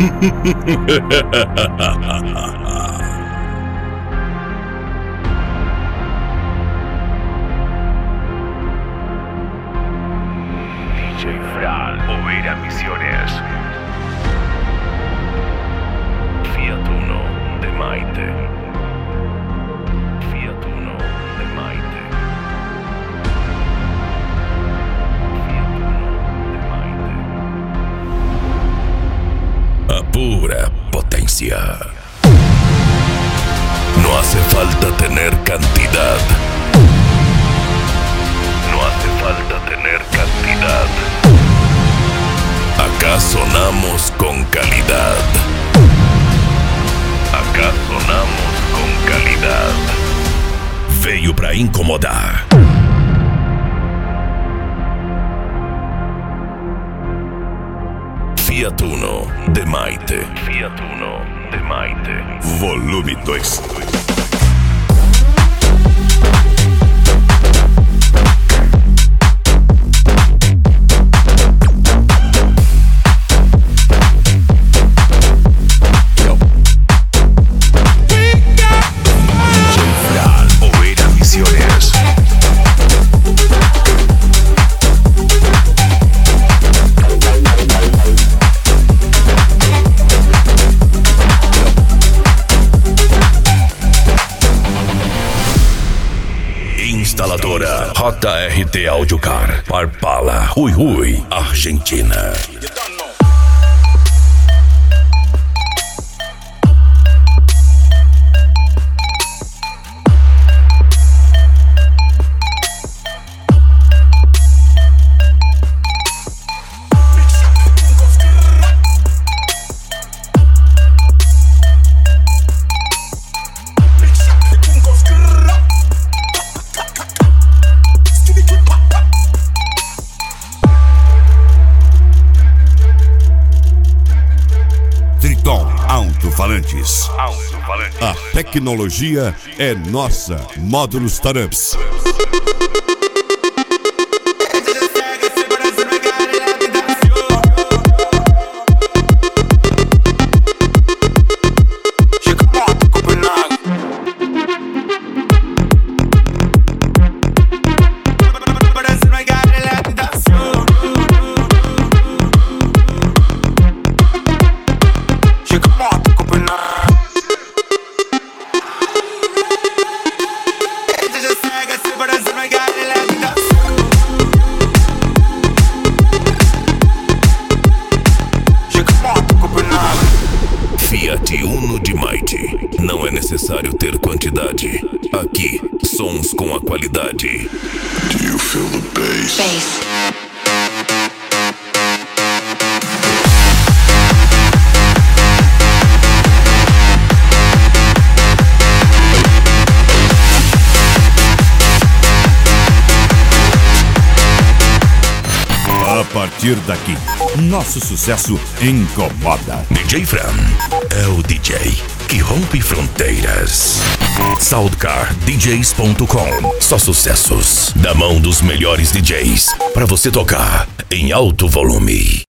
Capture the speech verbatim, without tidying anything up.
D J Fran, Oveira Misiones. Fiat Uno de Maite. Fiat Uno de Maite. Fiat Uno de Maite. A pura potencia. No hace falta tener cantidad. No hace falta tener cantidad. Acá sonamos con calidad. Acá sonamos com calidad. Veio pra incomodar. Fiat Uno de Maite. Fiat Uno de Maite. Volume dois. Instaladora J R T Audiocar, Parpala, Rui Rui, Argentina. Triton Alto-Falantes. Alto-Falantes. A tecnologia é nossa. Módulos Taramps. Fiat Uno de Maite. Não é necessário ter quantidade. Aqui, sons com a qualidade. Do you feel the bass? Bass. A partir daqui, nosso sucesso incomoda. D J Fran é o D J que rompe fronteiras. Soundcar D Js ponto com. Só sucessos da mão dos melhores D Js para você tocar em alto volume.